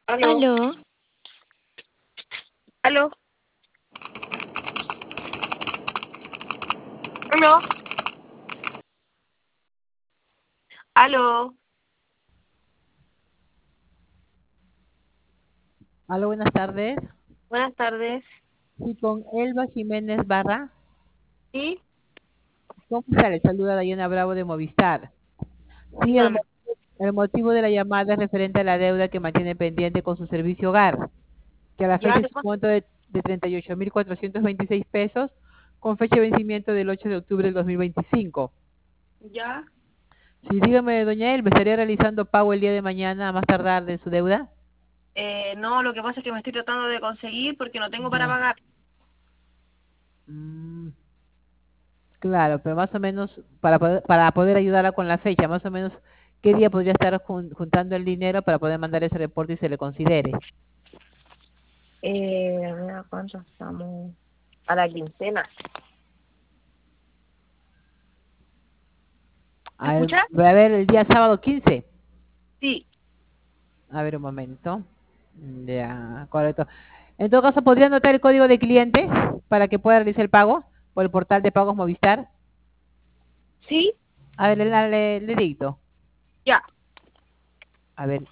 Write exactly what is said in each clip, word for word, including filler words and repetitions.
Aló, Aló, aló, aló, aló. Hola, buenas tardes. Buenas tardes. Sí, con Elba Jiménez Barra. Sí, ¿Cómo está? Le saluda Dayana Bravo de Movistar. Sí, el, mo- dígame. el motivo de la llamada es referente a la deuda que mantiene pendiente con su servicio hogar, que a la Ya, fecha ¿qué es un pasa? monto de, de treinta y ocho mil cuatrocientos veintiséis pesos, con fecha de vencimiento del ocho de octubre del dos mil veinticinco. Ya. Sí, dígame, doña Elba, ¿estaría realizando pago el día de mañana a más tardar de su deuda? Eh, no, lo que pasa es que me estoy tratando de conseguir porque no tengo para Ya. pagar. Mm, claro, pero más o menos para poder, para poder ayudarla con la fecha, más o menos qué día podría estar jun- juntando el dinero para poder mandar ese reporte y se le considere. Eh, a ver, ¿a cuánto estamos? A la quincena. ¿Me A ver, escuchas? voy a ver el día sábado quince. Sí. A ver un momento. Ya, correcto. En todo caso, ¿podría anotar el código de cliente para que pueda realizar el pago por el portal de pagos Movistar? ¿Sí? A ver, le, le, le dicto. Ya. A ver.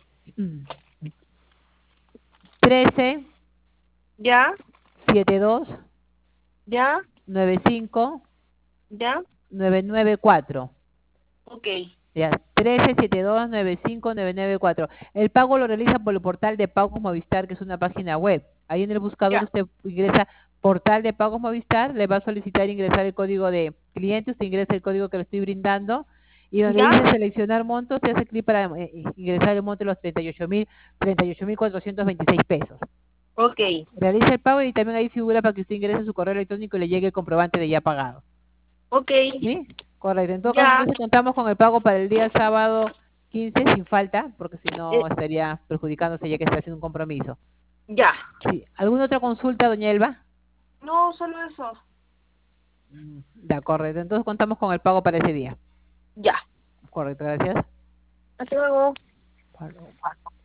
trece, Ya. setenta y dos, Ya. noventa y cinco, Ya. novecientos noventa y cuatro. Ok. Ya, trece setenta y dos noventa y cinco novecientos noventa y cuatro. El pago lo realiza por el portal de Pagos Movistar, que es una página web. Ahí en el buscador Ya. usted ingresa portal de Pagos Movistar, le va a solicitar ingresar el código de cliente, usted ingresa el código que le estoy brindando y donde Ya. dice seleccionar monto, usted hace clic para eh, ingresar el monto de los treinta y ocho mil, treinta y ocho mil cuatrocientos veintiséis pesos. Ok. Realiza el pago y también ahí figura para que usted ingrese su correo electrónico y le llegue el comprobante de ya pagado. Ok. ¿Sí? Correcto. En todo caso, Ya. entonces contamos con el pago para el día sábado quince sin falta, porque si no Eh, estaría perjudicándose ya que está haciendo un compromiso. ya. Sí. ¿Alguna otra consulta, doña Elba? No, solo eso. Mm, Ya, correcto. Entonces contamos con el pago para ese día. Ya. Correcto, gracias. Hasta luego. Hasta luego.